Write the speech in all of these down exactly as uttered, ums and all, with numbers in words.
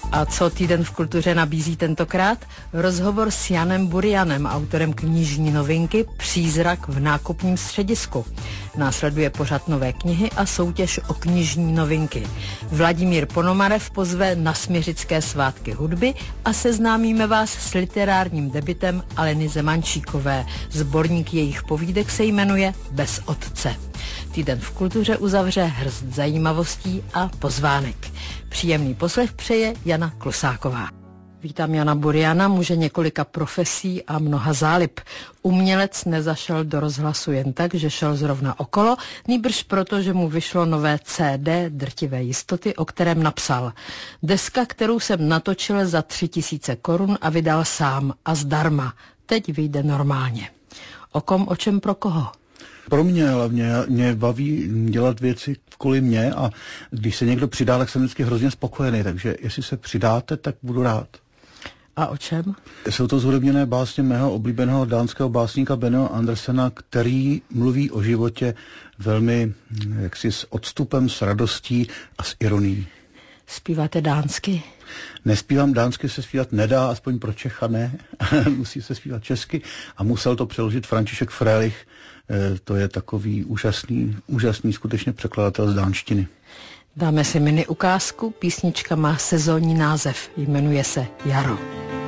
A co Týden v kultuře nabízí tentokrát? Rozhovor s Janem Burianem, autorem knižní novinky Přízrak v nákupním středisku. Následuje pořad nové knihy a soutěž o knižní novinky. Vladimír Ponomarev pozve na Smiřické svátky hudby a seznámíme vás s literárním debutem Aleny Zemančíkové. Sborník jejich povídek se jmenuje Bez otce. Týden v kultuře uzavře hrst zajímavostí a pozvánek. Příjemný poslech přeje Jana Klusáková. Vítám Jana Buriana, muže několika profesí a mnoha zálib. Umělec nezašel do rozhlasu jen tak, že šel zrovna okolo, nýbrž proto, že mu vyšlo nové C D Drtivé jistoty, o kterém napsal. Deska, kterou jsem natočil za tři tisíce korun a vydal sám a zdarma. Teď vyjde normálně. O kom, o čem, pro koho? Pro mě hlavně, mě baví dělat věci kvůli mě a když se někdo přidá, tak jsem vždycky hrozně spokojený, takže jestli se přidáte, tak budu rád. A o čem? Jsou to zhudebněné básně mého oblíbeného dánského básníka Benno Andersena, který mluví o životě velmi jaksi s odstupem, s radostí a s ironií. Zpíváte dánsky? Nespívám dánsky, se zpívat nedá, aspoň pro Čecha ne. Musí se zpívat česky a musel to přeložit František Frélich. E, to je takový úžasný, úžasný skutečně překladatel z dánštiny. Dáme si mini ukázku. Písnička má sezónní název. Jmenuje se Jaro.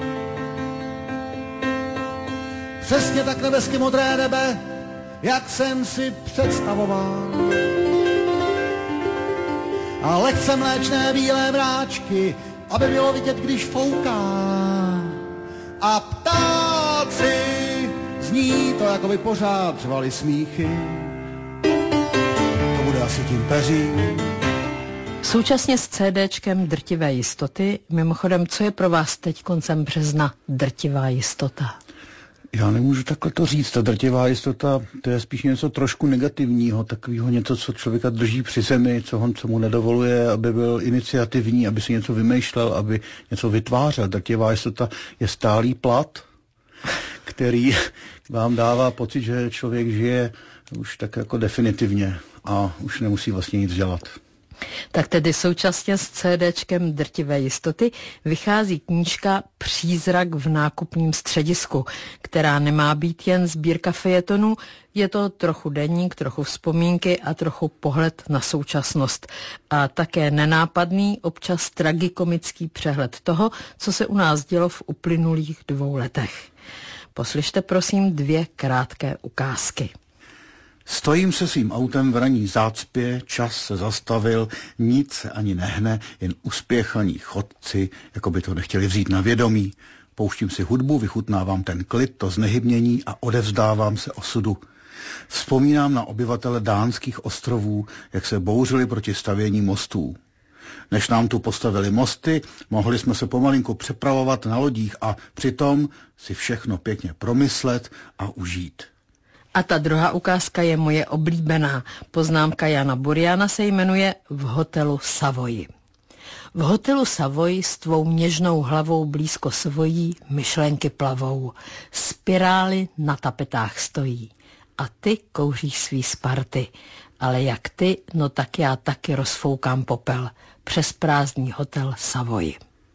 Přesně tak nebesky modré nebe, jak jsem si představoval. A lehce mléčné bílé mráčky, aby bylo vidět, když fouká. A ptáci, zní to, jako by pořád řvali smíchy. To bude asi tím peřím. Současně s CDčkem Drtivé jistoty, mimochodem, co je pro vás teď koncem března drtivá jistota? Já nemůžu takhle to říct. Ta drtivá jistota, to je spíš něco trošku negativního, takového něco, co člověka drží při zemi, co, on, co mu nedovoluje, aby byl iniciativní, aby si něco vymýšlel, aby něco vytvářel. Drtivá jistota je stálý plat, který vám dává pocit, že člověk žije už tak jako definitivně a už nemusí vlastně nic dělat. Tak tedy současně s CDčkem Drtivé jistoty vychází knížka Přízrak v nákupním středisku, která nemá být jen sbírka fejetonů, je to trochu deník, trochu vzpomínky a trochu pohled na současnost. A také nenápadný, občas tragikomický přehled toho, co se u nás dělo v uplynulých dvou letech. Poslyšte prosím dvě krátké ukázky. Stojím se svým autem v ranní zácpě, čas se zastavil, nic se ani nehne, jen uspěchaní chodci, jako by to nechtěli vzít na vědomí. Pouštím si hudbu, vychutnávám ten klid, to znehybnění a odevzdávám se osudu. Vzpomínám na obyvatele dánských ostrovů, jak se bouřili proti stavění mostů. Než nám tu postavili mosty, mohli jsme se pomalinku přepravovat na lodích a přitom si všechno pěkně promyslet a užít. A ta druhá ukázka je moje oblíbená. Poznámka Jana Buriana se jmenuje V hotelu Savoy. V hotelu Savoy s tvou něžnou hlavou blízko svojí myšlenky plavou. Spirály na tapetách stojí. A ty kouříš svý Sparty. Ale jak ty, no tak já taky rozfoukám popel. Přes prázdný hotel Savoy.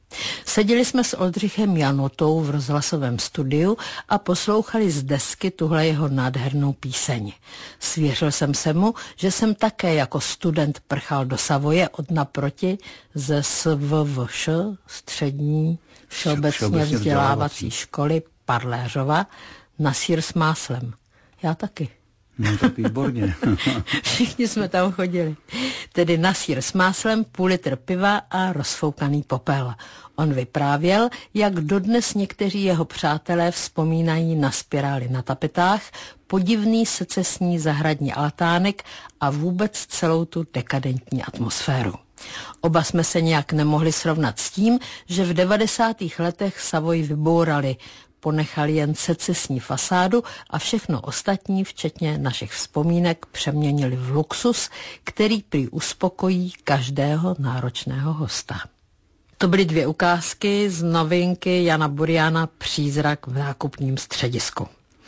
Seděli jsme s Oldřichem Janotou v rozhlasovém studiu a poslouchali z desky tuhle jeho nádhernou píseň. Svěřil jsem se mu, že jsem také jako student prchal do Savoye od naproti ze S V V Š, střední všeobecně vzdělávací školy Parléřova, na sýr s máslem. Já taky. No tak výborně. Všichni jsme tam chodili. Tedy na sýr s máslem, půl litr piva a rozfoukaný popel. On vyprávěl, jak dodnes někteří jeho přátelé vzpomínají na spirály na tapetách, podivný secesní zahradní altánek a vůbec celou tu dekadentní atmosféru. Oba jsme se nějak nemohli srovnat s tím, že v devadesátých letech Savoy vybourali, ponechali jen secesní fasádu a všechno ostatní, včetně našich vzpomínek, přeměnili v luxus, který prý uspokojí každého náročného hosta. To byly dvě ukázky z novinky Jana Buriana Přízrak v nákupním středisku.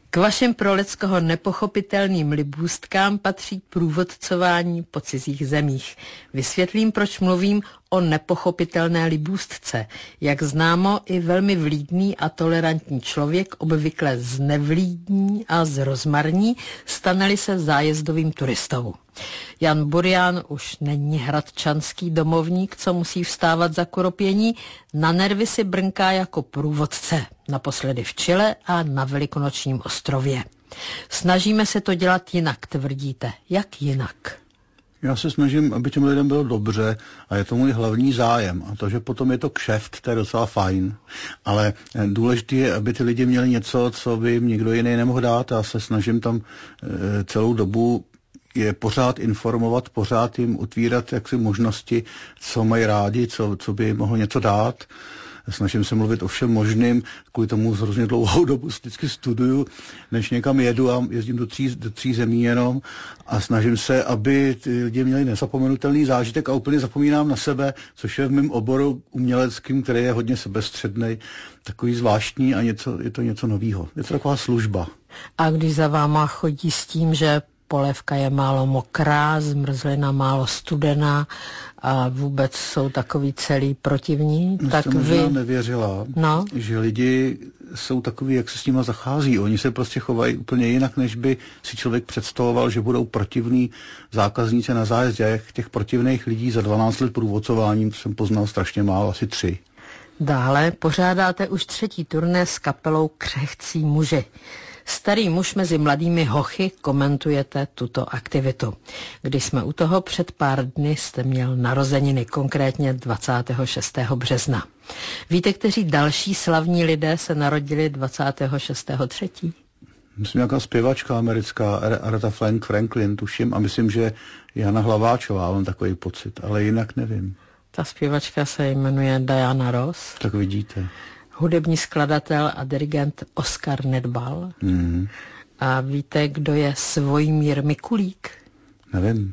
K vašim pro lidskoho nepochopitelným libůstkám patří průvodcování po cizích zemích. Vysvětlím, proč mluvím o nepochopitelné libůstce. Jak známo, i velmi vlídný a tolerantní člověk obvykle znevlídní a zrozmarní, stane-li se zájezdovým turistou. Jan Burian už není hradčanský domovník, co musí vstávat za koropění, na nervy si brnká jako průvodce, naposledy v Chile a na Velikonočním ostrově. Snažíme se to dělat jinak, tvrdíte. Jak jinak? Já se snažím, aby těm lidem bylo dobře a je to můj hlavní zájem. A to, že potom je to kšeft, to je docela fajn. Ale důležité je, aby ty lidi měli něco, co by jim nikdo jiný nemohl dát. Já se snažím tam e, celou dobu je pořád informovat, pořád jim otvírat jaksi možnosti, co mají rádi, co, co by jim mohlo něco dát. Snažím se mluvit o všem možným, kvůli tomu hrozně dlouhou dobu vždycky studuju, než někam jedu a jezdím do tří, do tří zemí jenom a snažím se, aby ty lidi měli nezapomenutelný zážitek a úplně zapomínám na sebe, což je v mém oboru uměleckým, který je hodně sebestřednej, takový zvláštní a něco, je to něco novýho. Je to taková služba. A když za váma chodí s tím, že polévka je málo mokrá, zmrzlina málo studená a vůbec jsou takový celý protivní, no, tak vy... možná vy... nevěřila, no? že lidi jsou takový, jak se s nima zachází. Oni se prostě chovají úplně jinak, než by si člověk představoval, že budou protivní zákazníci na zájezdě. Těch protivných lidí za dvanáct let průvodcováním jsem poznal strašně málo, asi tři. Dále pořádáte už třetí turné s kapelou Křehcí muži. Starý muž mezi mladými hochy, komentujete tuto aktivitu. Když jsme u toho, před pár dny jste měl narozeniny, konkrétně dvacátého šestého března. Víte, kteří další slavní lidé se narodili dvacátého šestého třetího Myslím, nějaká zpěvačka americká, Aretha Franklin, tuším, a myslím, že Jana Hlaváčová, mám takový pocit, ale jinak nevím. Ta zpěvačka se jmenuje Diana Ross. Tak vidíte. Hudební skladatel a dirigent Oskar Nedbal. Mm. A víte, kdo je Svojmír Mikulík? Nevím.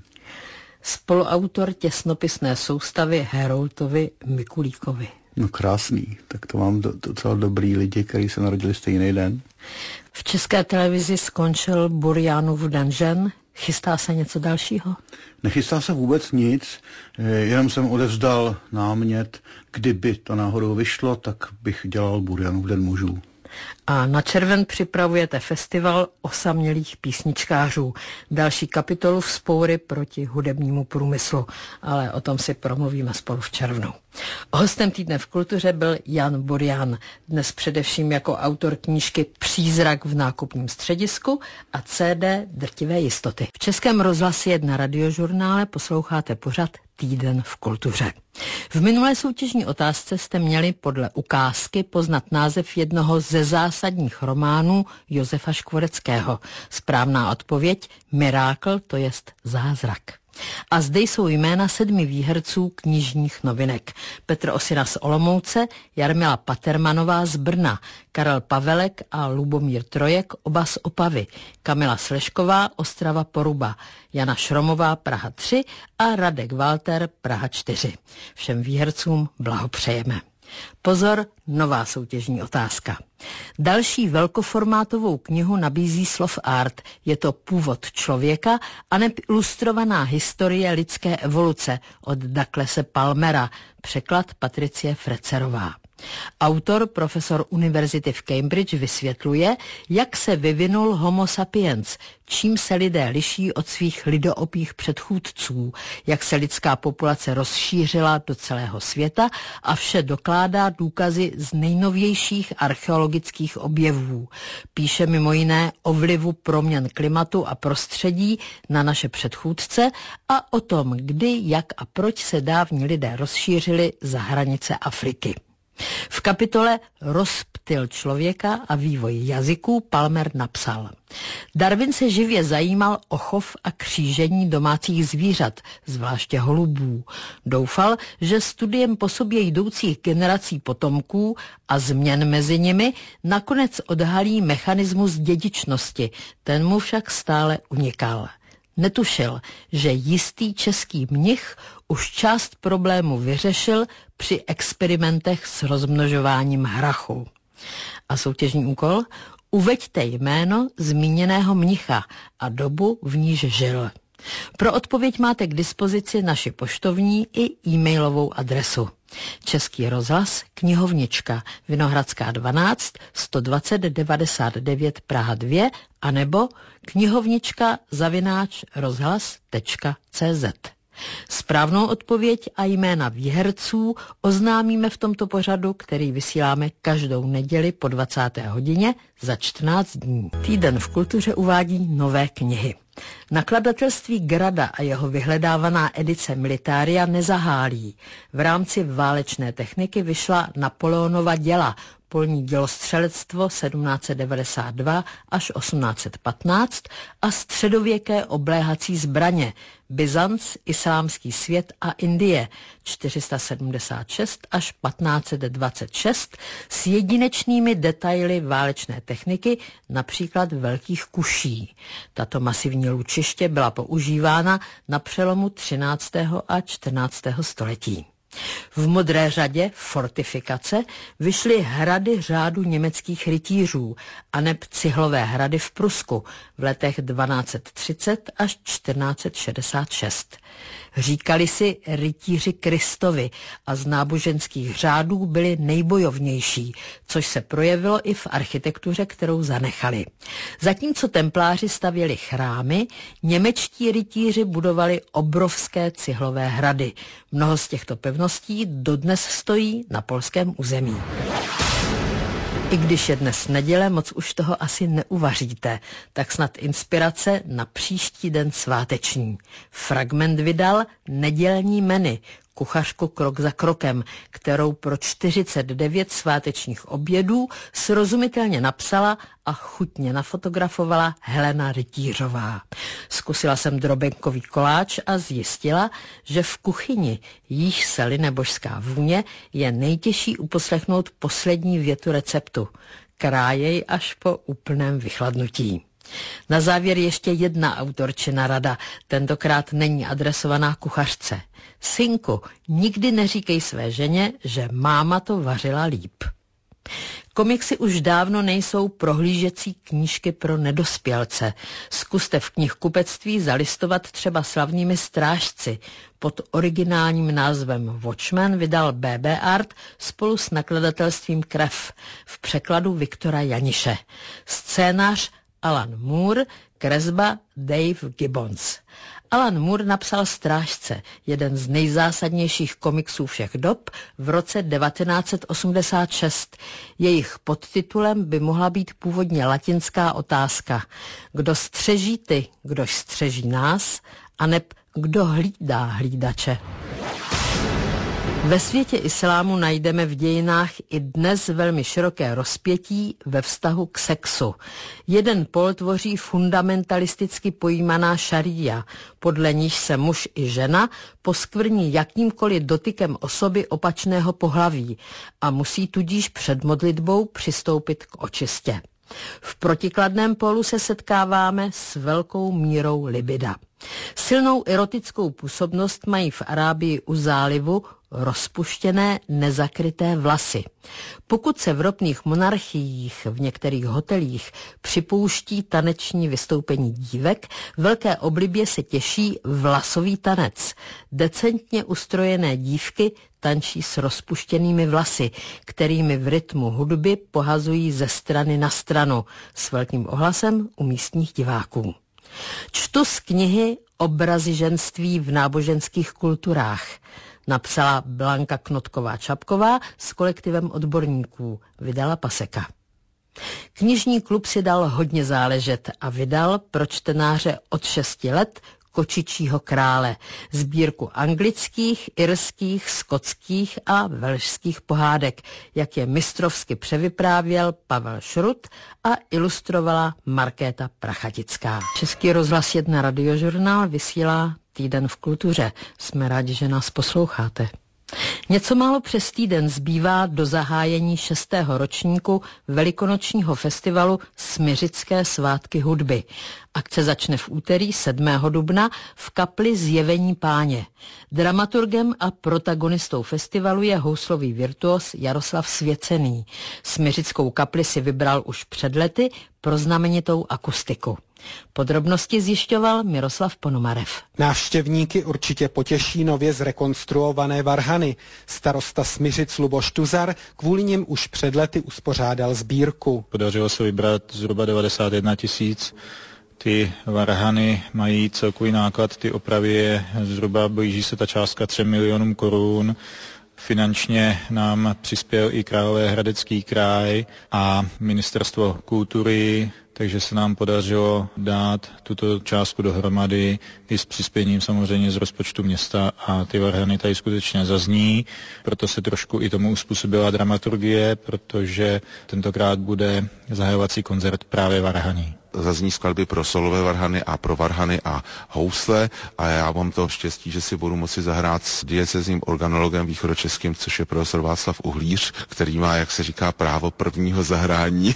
Spoluautor těsnopisné soustavy Heroltovi Mikulíkovi. No krásný, tak to mám do, docela dobrý lidi, kteří se narodili stejný den. V České televizi skončil Burianův Den žen. Chystá se něco dalšího? Nechystá se vůbec nic, jenom jsem odevzdal námět, kdyby to náhodou vyšlo, tak bych dělal Burianův Den mužů. A na červen připravujete festival osamělých písničkářů. Další kapitolu vzpoury proti hudebnímu průmyslu, ale o tom si promluvíme spolu v červnu. Hostem týdne v kultuře byl Jan Burian, dnes především jako autor knížky Přízrak v nákupním středisku a C D Drtivé jistoty. V Českém rozhlase jedna radiožurnále posloucháte pořad Týden v kultuře. V minulé soutěžní otázce jste měli podle ukázky poznat název jednoho ze zásadních románů Josefa Škvoreckého. Správná odpověď Mirákl, to jest zázrak. A zde jsou jména sedmi výherců knižních novinek. Petr Osina z Olomouce, Jarmila Patermanová z Brna, Karel Pavelek a Lubomír Trojek, oba z Opavy, Kamila Slešková, Ostrava Poruba, Jana Šromová, Praha tři a Radek Walter, Praha čtyři. Všem výhercům blahopřejeme. Pozor, nová soutěžní otázka. Další velkoformátovou knihu nabízí Slov Art. Je to Původ člověka a neb ilustrovaná historie lidské evoluce od Douglase Palmera. Překlad Patricie Frecerová. Autor, profesor univerzity v Cambridge, vysvětluje, jak se vyvinul Homo sapiens, čím se lidé liší od svých lidoopých předchůdců, jak se lidská populace rozšířila do celého světa a vše dokládá důkazy z nejnovějších archeologických objevů. Píše mimo jiné o vlivu proměn klimatu a prostředí na naše předchůdce a o tom, kdy, jak a proč se dávní lidé rozšířili za hranice Afriky. V kapitole Rozptyl člověka a vývoj jazyků Palmer napsal: Darwin se živě zajímal o chov a křížení domácích zvířat, zvláště holubů. Doufal, že studiem po sobě jdoucích generací potomků a změn mezi nimi nakonec odhalí mechanismus dědičnosti, ten mu však stále unikal. Netušil, že jistý český mnich už část problému vyřešil při experimentech s rozmnožováním hrachu. A soutěžní úkol? Uveďte jméno zmíněného mnicha a dobu, v níž žil. Pro odpověď máte k dispozici naši poštovní i e-mailovou adresu. Český rozhlas, knihovnička, Vinohradská dvanáct, sto dvacet devadesát devět Praha dva, anebo knihovnička zavináč rozhlas tečka cé zet. Správnou odpověď a jména výherců oznámíme v tomto pořadu, který vysíláme každou neděli po dvacáté hodině za čtrnáct dní. Týden v kultuře uvádí nové knihy. Nakladatelství Grada a jeho vyhledávaná edice Militária nezahálí. V rámci válečné techniky vyšla Napoleonova děla, polní dělostřelectvo sedmnáct set devadesát dva až osmnáct set patnáct a středověké obléhací zbraně, Byzanc, islámský svět a Indie čtyři sta sedmdesát šest až patnáct set dvacet šest s jedinečnými detaily válečné techniky, například velkých kuší. Tato masivní lučiště byla používána na přelomu třináctého a čtrnáctého století. V modré řadě fortifikace vyšly hrady řádu německých rytířů aneb cihlové hrady v Prusku v letech dvanáct set třicet až čtrnáct set šedesát šest. Říkali si rytíři Kristovi a z náboženských řádů byli nejbojovnější, což se projevilo i v architektuře, kterou zanechali. Zatímco templáři stavěli chrámy, němečtí rytíři budovali obrovské cihlové hrady. Mnoho z těchto pevností dodnes stojí na polském území. I když je dnes neděle, moc už toho asi neuvaříte, tak snad inspirace na příští den sváteční. Fragment vydal Nedělní menu, kuchařku krok za krokem, kterou pro čtyřicet devět svátečních obědů srozumitelně napsala a chutně nafotografovala Helena Rytířová. Zkusila jsem drobenkový koláč a zjistila, že v kuchyni, jíž se line božská vůně, je nejtěžší uposlechnout poslední větu receptu. Krájej až po úplném vychladnutí. Na závěr ještě jedna autorčina rada, tentokrát není adresovaná kuchařce. Synku, nikdy neříkej své ženě, že máma to vařila líp. Komiksy už dávno nejsou prohlížecí knížky pro nedospělce. Zkuste v knihkupectví zalistovat třeba slavnými strážci. Pod originálním názvem Watchmen vydal bé bé Art spolu s nakladatelstvím Krev v překladu Viktora Janiše. Scénář Alan Moore, kresba Dave Gibbons. Alan Moore napsal Strážce, jeden z nejzásadnějších komiksů všech dob, v roce devatenáct set osmdesát šest. Jejich podtitulem by mohla být původně latinská otázka. Kdo střeží ty, kdož střeží nás, aneb kdo hlídá hlídače. Ve světě islámu najdeme v dějinách i dnes velmi široké rozpětí ve vztahu k sexu. Jeden pol tvoří fundamentalisticky pojímaná šaría, podle níž se muž i žena poskvrní jakýmkoliv dotykem osoby opačného pohlaví a musí tudíž před modlitbou přistoupit k očistě. V protikladném polu se setkáváme s velkou mírou libida. Silnou erotickou působnost mají v Arábii u zálivu rozpuštěné nezakryté vlasy. Pokud se v ropných monarchiích v některých hotelích připouští taneční vystoupení dívek, velké oblibě se těší vlasový tanec. Decentně ustrojené dívky tančí s rozpuštěnými vlasy, kterými v rytmu hudby pohazují ze strany na stranu s velkým ohlasem u místních diváků. Čtu z knihy Obrazy ženství v náboženských kulturách. Napsala Blanka Knotková-Čapková s kolektivem odborníků. Vydala Paseka. Knižní klub si dal hodně záležet a vydal pro čtenáře od šesti let Kočičího krále, sbírku anglických, irských, skotských a velšských pohádek, jak je mistrovsky převyprávěl Pavel Šrut a ilustrovala Markéta Prachatická. Český rozhlas jedna radiožurnál vysílá Týden v kultuře. Jsme rádi, že nás posloucháte. Něco málo přes týden zbývá do zahájení šestého ročníku velikonočního festivalu Smiřické svátky hudby. Akce začne v úterý sedmého dubna v kapli Zjevení Páně. Dramaturgem a protagonistou festivalu je houslový virtuos Jaroslav Svěcený. Smiřickou kapli si vybral už před lety pro znamenitou akustiku. Podrobnosti zjišťoval Miroslav Ponomarev. Návštěvníky určitě potěší nově zrekonstruované varhany. Starosta Smiřic Luboš Tuzar kvůli něm už před lety uspořádal sbírku. Podařilo se vybrat zhruba devadesát jedna tisíc. Ty varhany mají celkový náklad, ty opravy je zhruba, blíží se ta částka třem milionům korun. Finančně nám přispěl i Královéhradecký kraj a Ministerstvo kultury, takže se nám podařilo dát tuto částku dohromady i s přispěním samozřejmě z rozpočtu města a ty varhany tady skutečně zazní. Proto se trošku i tomu uspůsobila dramaturgie, protože tentokrát bude zahajovací koncert právě varhaní. Zazní skladby pro solové varhany a pro varhany a housle a já mám to štěstí, že si budu moci zahrát s diecezním organologem východočeským, což je profesor Václav Uhlíř, který má, jak se říká, právo prvního zahrání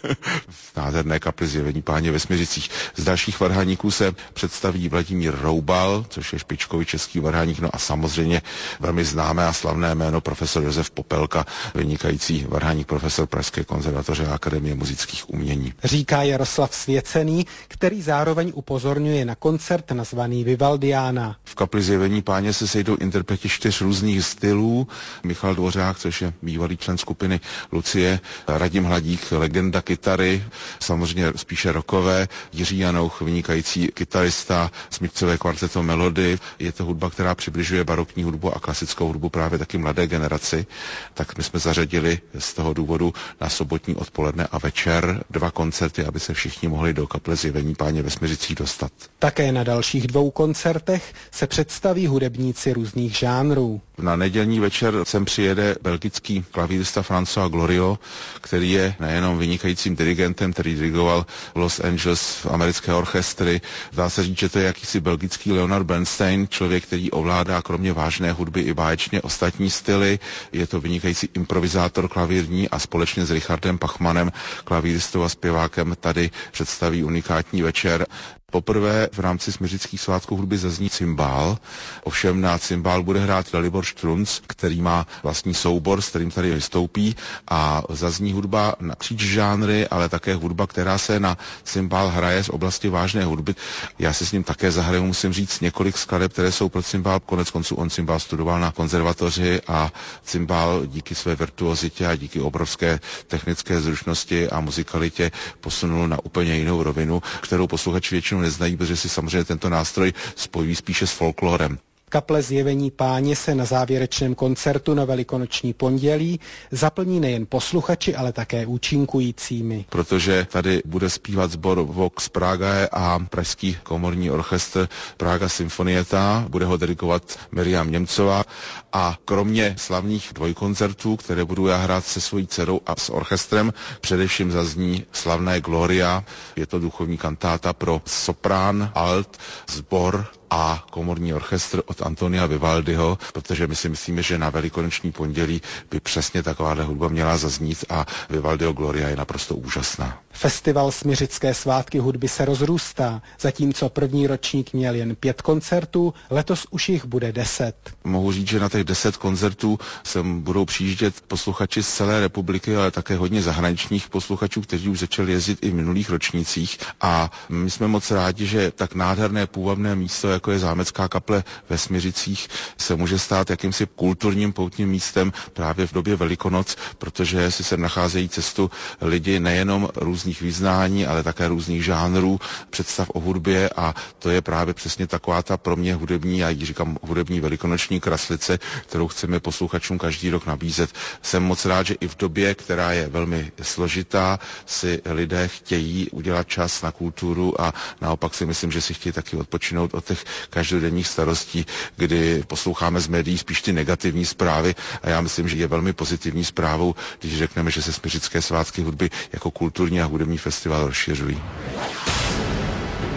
v nádherné kapli Zjevení Páně ve Smiřicích. Z dalších varhaníků se představí Vladimír Roubal, což je špičkový český varhaník, no a samozřejmě velmi známé a slavné jméno profesor Josef Popelka, vynikající varhaník, profesor Pražské konzervatoře a Akademie muzických umění. Říká Jaroslav Svěcený, který zároveň upozorňuje na koncert nazvaný Vivaldiana. V kapli Zjevení Páně se sejdou interpreti čtyř různých stylů. Michal Dvořák, což je bývalý člen skupiny Lucie, Radim Hladík, legenda kytary, samozřejmě spíše rockové, Jiří Janouch, vynikající kytarista, smyčcové kvarteto Melody. Je to hudba, která přibližuje barokní hudbu a klasickou hudbu právě taky mladé generaci. Tak my jsme zařadili z toho důvodu na sobotní odpoledne a večer dva koncerty, aby se všichni mohli do kaple Zjevení Páně ve Smiřicích dostat. Také na dalších dvou koncertech se představí hudebníci různých žánrů. Na nedělní večer sem přijede belgický klavírista François Glorio, který je nejenom vynikajícím dirigentem, který dirigoval v Los Angeles americké orchestry. Dá se říct, že to je jakýsi belgický Leonard Bernstein, člověk, který ovládá kromě vážné hudby i báječně ostatní styly. Je to vynikající improvizátor klavírní a společně s Richardem Pachmanem, klavíristou a zpěvákem, tady představí unikátní večer. Poprvé v rámci Smiřických svátků hudby zazní cymbál, ovšem na cymbál bude hrát Dalibor Štrunc, který má vlastní soubor, s kterým tady vystoupí, a zazní hudba napříč žánry, ale také hudba, která se na cymbál hraje z oblasti vážné hudby. Já si s ním také zahraju, musím říct, několik skladeb, které jsou pro cymbál. Konec konců on cymbál studoval na konzervatoři a cymbál díky své virtuozitě a díky obrovské technické zručnosti a muzikalitě posunul na úplně jinou rovinu, kterou posluchači většinou neznají, protože si samozřejmě tento nástroj spojí spíše s folklorem. Kaple Zjevení Páně se na závěrečném koncertu na Velikonoční pondělí zaplní nejen posluchači, ale také účinkujícími. Protože tady bude zpívat sbor Vox Pragae a pražský komorní orchestr Praga Symfonietta, bude ho dirigovat Miriam Němcová a kromě slavných dvojkoncertů, které budu já hrát se svojí dcerou a s orchestrem, především zazní slavné Gloria, je to duchovní kantáta pro soprán, alt, sbor a komorní orchestr od Antonia Vivaldiho, protože my si myslíme, že na Velikonoční pondělí by přesně taková hudba měla zaznít a Vivaldiho Gloria je naprosto úžasná. Festival Smiřické svátky hudby se rozrůstá. Zatímco první ročník měl jen pět koncertů, letos už jich bude deset. Mohu říct, že na těch deset koncertů sem budou přijíždět posluchači z celé republiky, ale také hodně zahraničních posluchačů, kteří už začali jezdit i v minulých ročnících. A my jsme moc rádi, že tak nádherné půvabné místo, jako je zámecká kaple ve Smiřicích, se může stát jakýmsi kulturním poutním místem právě v době Velikonoc, protože si sem nacházejí cestu lidi nejenom různých vyznání, ale také různých žánrů, představ o hudbě, a to je právě přesně taková ta pro mě hudební, já jí říkám hudební velikonoční kraslice, kterou chceme posluchačům každý rok nabízet. Jsem moc rád, že i v době, která je velmi složitá, si lidé chtějí udělat čas na kulturu a naopak si myslím, že si chtějí taky odpočinout od těch každodenních starostí, kdy posloucháme z médií spíš ty negativní zprávy, a já myslím, že je velmi pozitivní zprávou, když řekneme, že se Smiřické svátky hudby jako kulturní a hudební festival rozšiřují.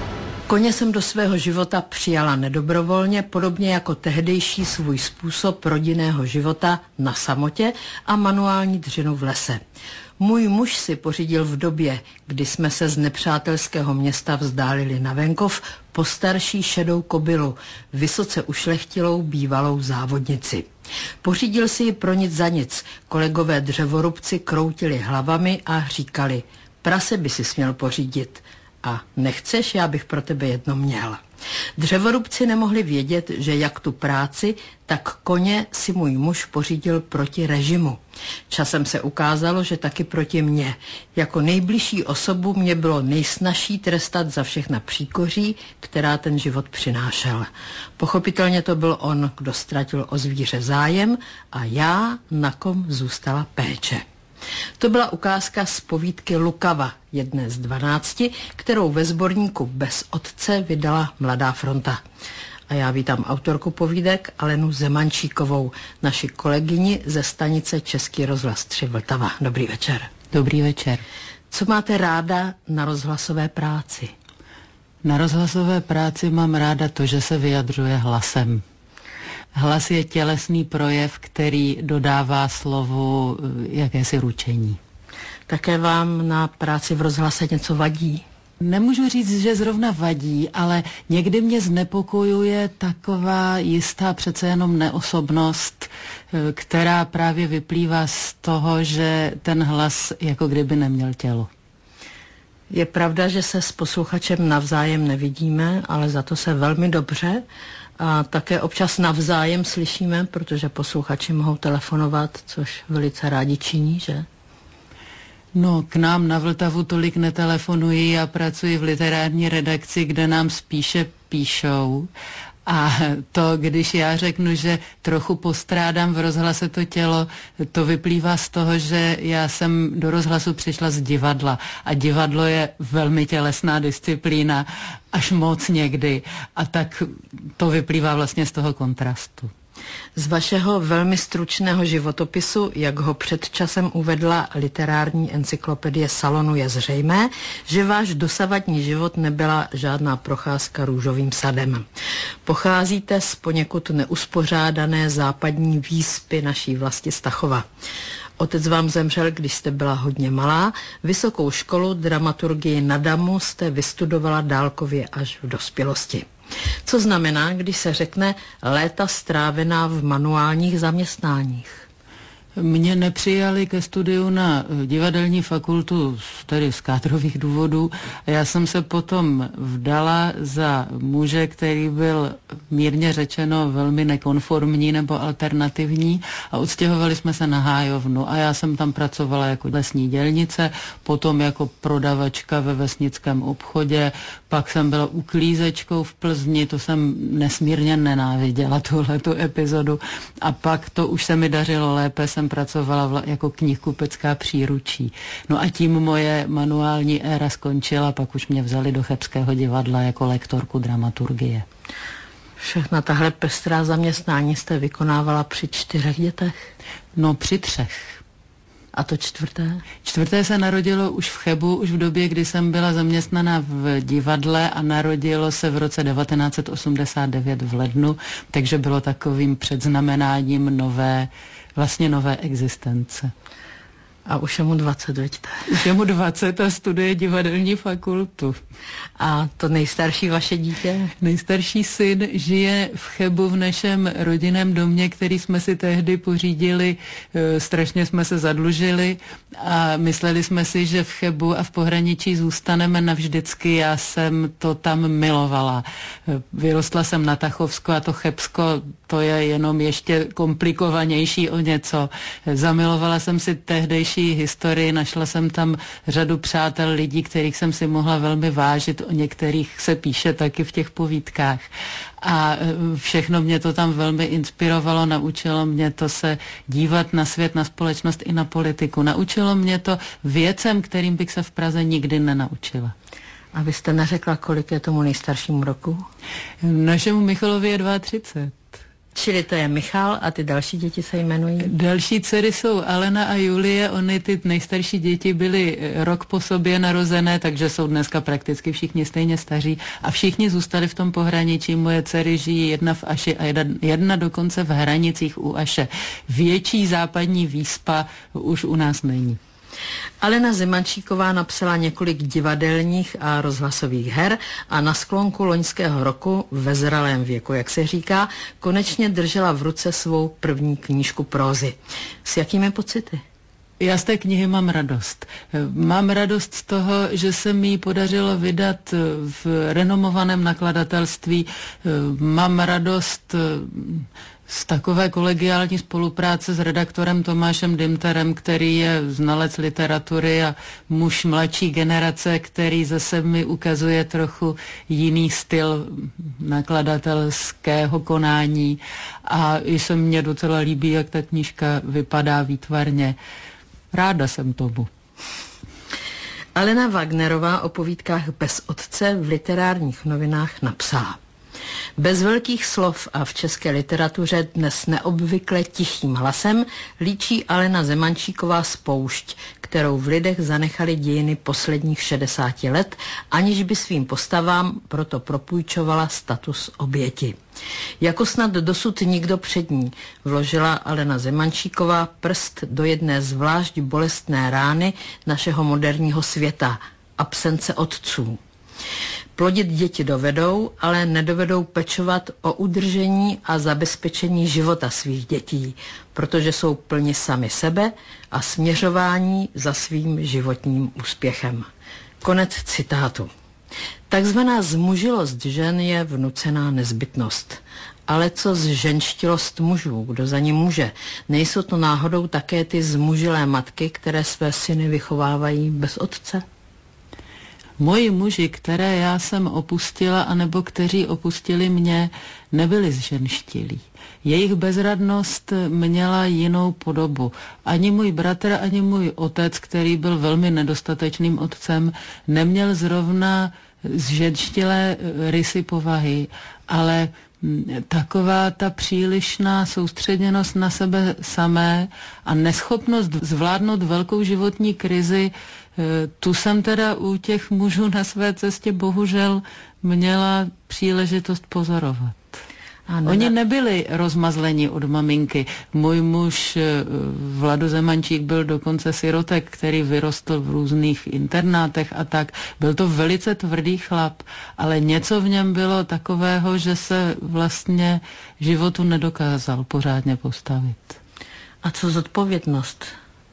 Koně jsem do svého života přijala nedobrovolně, podobně jako tehdejší svůj způsob rodinného života na samotě a manuální dřinu v lese. Můj muž si pořídil v době, kdy jsme se z nepřátelského města vzdálili na venkov, postarší šedou kobylu, vysoce ušlechtilou bývalou závodnici. Pořídil si ji pro nic za nic. Kolegové dřevorubci kroutili hlavami a říkali: prase by si směl pořídit. A nechceš, já bych pro tebe jedno měl. Dřevorubci nemohli vědět, že jak tu práci, tak koně si můj muž pořídil proti režimu. Časem se ukázalo, že taky proti mně. Jako nejbližší osobu mě bylo nejsnažší trestat za všechna příkoří, která ten život přinášel. Pochopitelně to byl on, kdo ztratil o zvíře zájem, a já, na kom zůstala péče. To byla ukázka z povídky Lukava, jedné z dvanácti, kterou ve sborníku Bez otce vydala Mladá fronta. A já vítám autorku povídek Alenu Zemančíkovou, naši kolegyni ze stanice Český rozhlas tři Vltava. Dobrý večer. Dobrý večer. Co máte ráda na rozhlasové práci? Na rozhlasové práci mám ráda to, že se vyjadřuje hlasem. Hlas je tělesný projev, který dodává slovu jakési ručení. Také vám na práci v rozhlase něco vadí? Nemůžu říct, že zrovna vadí, ale někdy mě znepokojuje taková jistá přece jenom neosobnost, která právě vyplývá z toho, že ten hlas jako kdyby neměl tělo. Je pravda, že se s posluchačem navzájem nevidíme, ale za to se velmi dobře a také občas navzájem slyšíme, protože posluchači mohou telefonovat, což velice rádi činí, že? No, k nám na Vltavu tolik netelefonují, já pracuji v literární redakci, kde nám spíše píšou. A to, když já řeknu, že trochu postrádám v rozhlase to tělo, to vyplývá z toho, že já jsem do rozhlasu přišla z divadla. A divadlo je velmi tělesná disciplína, až moc někdy. A tak to vyplývá vlastně z toho kontrastu. Z vašeho velmi stručného životopisu, jak ho před časem uvedla literární encyklopedie Salonu, je zřejmé, že váš dosavadní život nebyla žádná procházka růžovým sadem. Pocházíte z poněkud neuspořádané západní výspy naší vlasti Stachova. Otec vám zemřel, když jste byla hodně malá. Vysokou školu dramaturgii na Damu jste vystudovala dálkově až v dospělosti. Co znamená, když se řekne léta strávená v manuálních zaměstnáních? Mě nepřijali ke studiu na divadelní fakultu, tedy z kádrových důvodů. A já jsem se potom vdala za muže, který byl mírně řečeno velmi nekonformní nebo alternativní, a odstěhovali jsme se na Hájovnu a já jsem tam pracovala jako lesní dělnice, potom jako prodavačka ve vesnickém obchodě, pak jsem byla uklízečkou v Plzni, to jsem nesmírně nenáviděla, tuhletu epizodu, a pak to už se mi dařilo lépe, jsem pracovala jako knihkupecká příručí. No a tím moje manuální éra skončila, pak už mě vzali do Chebského divadla jako lektorku dramaturgie. Všechna tahle pestrá zaměstnání jste vykonávala při čtyřech dětech? No, při třech. A to čtvrté? Čtvrté se narodilo už v Chebu, už v době, kdy jsem byla zaměstnaná v divadle, a narodilo se v roce devatenáct set osmdesát devět v lednu, takže bylo takovým předznamenáním nové, vlastně nové existence. A už je mu dvacet, veďte? Už je mu dvacet a studuje divadelní fakultu. A to nejstarší vaše dítě? Nejstarší syn žije v Chebu v našem rodinném domě, který jsme si tehdy pořídili, e, strašně jsme se zadlužili a mysleli jsme si, že v Chebu a v pohraničí zůstaneme navždycky. Já jsem to tam milovala. E, vyrostla jsem na Tachovsko a to Chebsko, to je jenom ještě komplikovanější o něco. E, zamilovala jsem si tehdejší historii, našla jsem tam řadu přátel, lidí, kterých jsem si mohla velmi vážit, o některých se píše taky v těch povídkách. A všechno mě to tam velmi inspirovalo, naučilo mě to se dívat na svět, na společnost i na politiku. Naučilo mě to věcem, kterým bych se v Praze nikdy nenaučila. A vy jste neřekla, kolik je tomu nejstaršímu roku? Našemu Michalovi je třicet dva. Čili to je Michal a ty další děti se jmenují? Další dcery jsou Alena a Julie, ony ty nejstarší děti byly rok po sobě narozené, takže jsou dneska prakticky všichni stejně staří a všichni zůstali v tom pohraničí. Moje dcery žijí jedna v Aši a jedna, jedna dokonce v Hranicích u Aše. Větší západní výspa už u nás není. Alena Zemančíková napsala několik divadelních a rozhlasových her a na sklonku loňského roku, ve zralém věku, jak se říká, konečně držela v ruce svou první knížku prózy. S jakými pocity? Já z té knihy mám radost. Mám radost z toho, že se mi ji podařilo vydat v renomovaném nakladatelství. Mám radost z takové kolegiální spolupráce s redaktorem Tomášem Dymterem, který je znalec literatury a muž mladší generace, který zase mi ukazuje trochu jiný styl nakladatelského konání. A i se mně docela líbí, jak ta knížka vypadá výtvarně. Ráda jsem tomu. Alena Wagnerová o povídkách Bez otce v Literárních novinách napsala: Bez velkých slov a v české literatuře dnes neobvykle tichým hlasem líčí Alena Zemančíková spoušť, kterou v lidech zanechaly dějiny posledních šedesáti let, aniž by svým postavám proto propůjčovala status oběti. Jako snad dosud nikdo před ní vložila Alena Zemančíková prst do jedné zvlášť bolestné rány našeho moderního světa – absence otců. Plodit děti dovedou, ale nedovedou pečovat o udržení a zabezpečení života svých dětí, protože jsou plni sami sebe a směřování za svým životním úspěchem. Konec citátu. Takzvaná zmužilost žen je vnucená nezbytnost. Ale co zženštilost mužů, kdo za ní může? Nejsou to náhodou také ty zmužilé matky, které své syny vychovávají bez otce? Moji muži, které já jsem opustila, anebo kteří opustili mě, nebyli zženštilí. Jejich bezradnost měla jinou podobu. Ani můj bratr, ani můj otec, který byl velmi nedostatečným otcem, neměl zrovna zženštilé rysy povahy, ale taková ta přílišná soustředěnost na sebe samé a neschopnost zvládnout velkou životní krizi, tu jsem teda u těch mužů na své cestě bohužel měla příležitost pozorovat. Ano, Oni nebyli rozmazleni od maminky. Můj muž Vlado Zemančík byl dokonce sirotek, který vyrostl v různých internátech a tak. Byl to velice tvrdý chlap, ale něco v něm bylo takového, že se vlastně životu nedokázal pořádně postavit. A co zodpovědnost?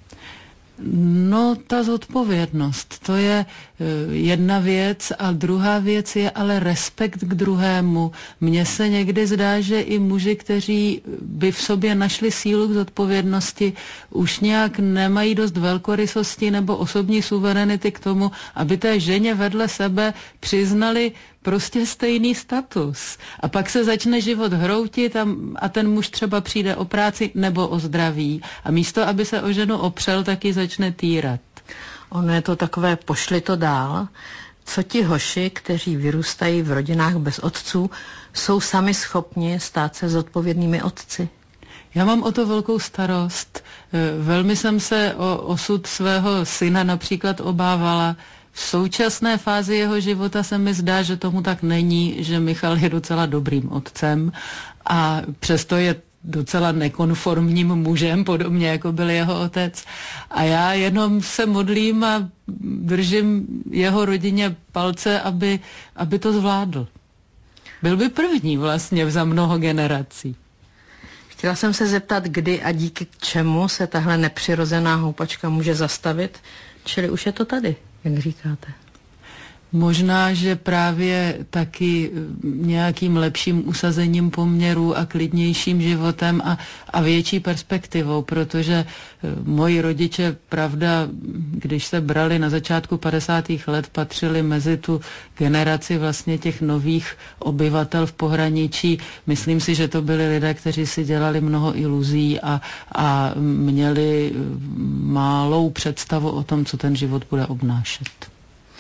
No, ta zodpovědnost, to je jedna věc a druhá věc je ale respekt k druhému. Mně se někdy zdá, že i muži, kteří by v sobě našli sílu k zodpovědnosti, už nějak nemají dost velkorysosti nebo osobní suverenity k tomu, aby té ženě vedle sebe přiznali prostě stejný status. A pak se začne život hroutit a, a ten muž třeba přijde o práci nebo o zdraví. A místo, aby se o ženu opřel, taky začne týrat. Ono je to takové, pošli to dál. Co ti hoši, kteří vyrůstají v rodinách bez otců, jsou sami schopni stát se zodpovědnými otci? Já mám o to velkou starost. Velmi jsem se o osud svého syna například obávala. V současné fázi jeho života se mi zdá, že tomu tak není, že Michal je docela dobrým otcem a přesto je docela nekonformním mužem, podobně jako byl jeho otec. A já jenom se modlím a držím jeho rodině palce, aby, aby to zvládl. Byl by první vlastně za mnoho generací. Chtěla jsem se zeptat, kdy a díky čemu se tahle nepřirozená houpačka může zastavit, čili už je to tady, jak říkáte. Možná, že právě taky nějakým lepším usazením poměrů a klidnějším životem a, a větší perspektivou, protože moji rodiče, pravda, když se brali na začátku padesátých let, patřili mezi tu generaci vlastně těch nových obyvatel v pohraničí. Myslím si, že to byli lidé, kteří si dělali mnoho iluzí a, a měli málou představu o tom, co ten život bude obnášet.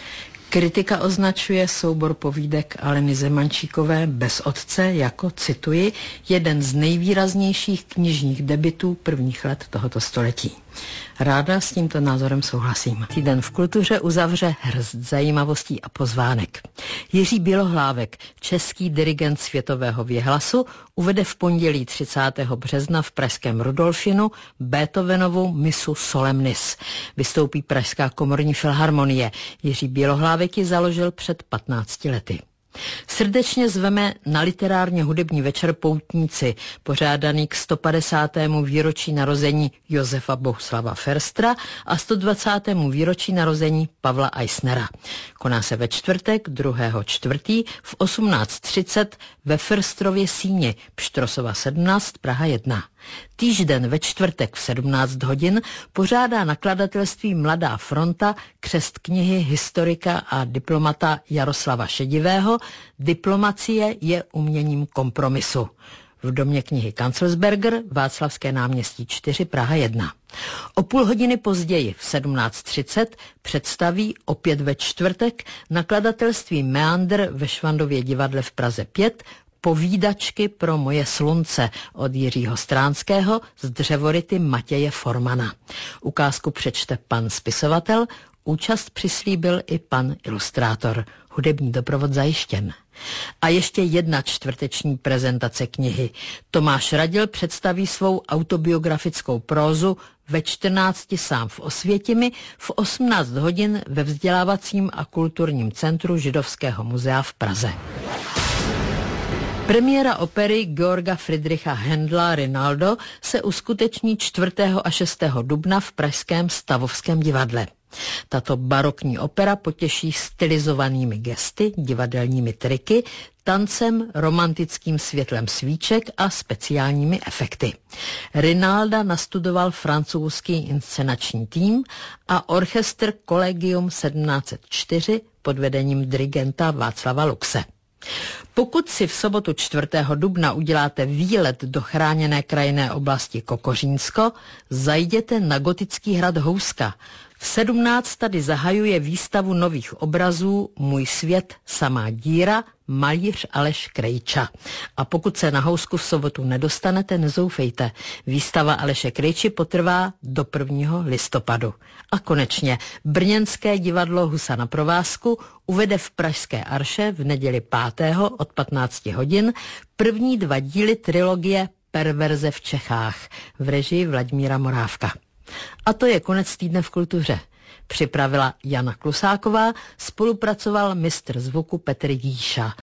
Kritika označuje soubor povídek Aleny Zemančíkové Bez otce jako, cituji, jeden z nejvýraznějších knižních debutů prvních let tohoto století. Ráda s tímto názorem souhlasím. Týden v kultuře uzavře hrst zajímavostí a pozvánek. Jiří Bělohlávek, český dirigent světového věhlasu, uvede v pondělí třicátého března v pražském Rudolfinu Beethovenovu misu Solemnis. Vystoupí Pražská komorní filharmonie. Jiří Bělohlávek ji založil před patnácti lety. Srdečně zveme na literárně hudební večer Poutníci, pořádaný k sto padesátému výročí narození Josefa Bohuslava Ferstra a sto dvacátému výročí narození Pavla Eisnera. Koná se ve čtvrtek druhého čtvrtého v osmnáct třicet ve Ferstrově síni, Pštrosova sedmnáct, Praha jedna. Týžden ve čtvrtek v sedmnáct hodin pořádá nakladatelství Mladá fronta křest knihy historika a diplomata Jaroslava Šedivého Diplomacie je uměním kompromisu. V domě knihy Kancelsberger, Václavské náměstí čtyři, Praha jedna. O půl hodiny později v sedmnáct třicet představí opět ve čtvrtek nakladatelství Meander ve Švandově divadle v Praze pět Povídačky pro moje slunce od Jiřího Stránského z dřevority Matěje Formana. Ukázku přečte pan spisovatel, účast přislíbil i pan ilustrátor. Hudební doprovod zajištěn. A ještě jedna čtvrteční prezentace knihy. Tomáš Radil představí svou autobiografickou prózu ve čtrnácti sám v Osvětimi v osmnáct hodin ve vzdělávacím a kulturním centru Židovského muzea v Praze. Premiéra opery Georga Friedricha Händla Rinaldo se uskuteční čtvrtého a šestého dubna v pražském Stavovském divadle. Tato barokní opera potěší stylizovanými gesty, divadelními triky, tancem, romantickým světlem svíček a speciálními efekty. Rinalda nastudoval francouzský inscenační tým a orchestr Collegium sedmnáct set čtyři pod vedením dirigenta Václava Luxe. Pokud si v sobotu čtvrtého dubna uděláte výlet do chráněné krajinné oblasti Kokořínsko, zajděte na gotický hrad Houska. V sedmnáct tady zahajuje výstavu nových obrazů Můj svět, samá díra, malíř Aleš Krejča. A pokud se na Housku v sobotu nedostanete, nezoufejte. Výstava Aleše Krejči potrvá do prvního listopadu. A konečně brněnské divadlo Husa na provázku uvede v Pražské Arše v neděli pátého od patnácti hodin první dva díly trilogie Perverze v Čechách v režii Vladimíra Morávka. A to je konec týdne v kultuře. Připravila Jana Klusáková, spolupracoval mistr zvuku Petr Jíša.